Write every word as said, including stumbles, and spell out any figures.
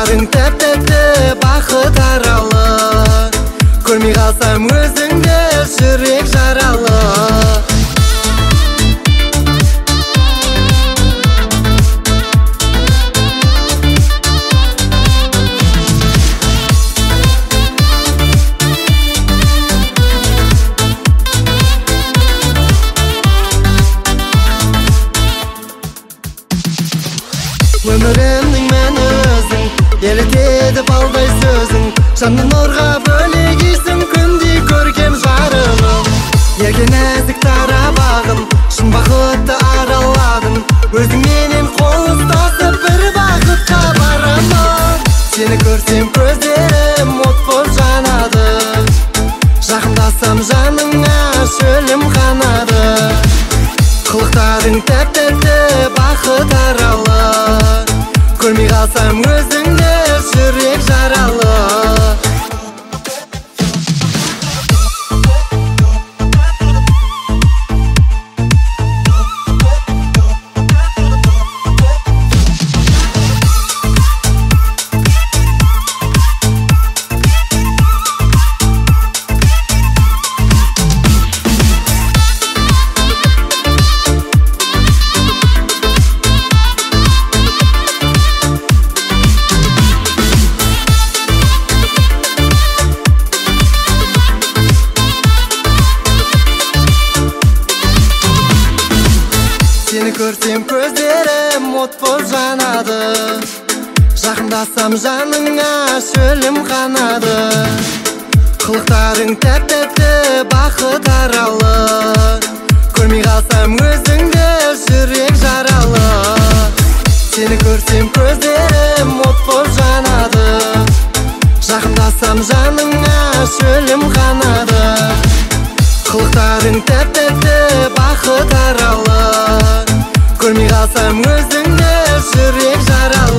Қылықтарың тәп-тәтті бақыт аралы, көрмей қалсам өзіңді жүрек жаралы. Өмірімнің мәні өзің, елітеді балдай сөзің. Жанды нұрға бөлегейсің, күндей көркем жарығым. Ерке нәзік тарабағым, шын бақытты араладың. Өзіңменен қол ұстасып бір бақытқа барамын. Сені көрсем көздерім от боп жанады, жақындасам жаныңа шөлім қанады. Қылықтарың тәп-тәтті бақыт аралы, көрмей қалсам өзіңді жүрек жаралы. Сені көрсем көздерім от боп жанады, жақындасам жаныңа шөлім қанады. Қылықтарың тәп-тәтті бақыт аралы, көрмей қалсам өзіңді жүрек жаралы. Сені көрсем көздерім от боп жанады, жақындасам жаныңа шөлім қанады. Қылықтарың тәп-тәтті бақыт аралы, көрмей қалсам өзіңді жүрек жаралы.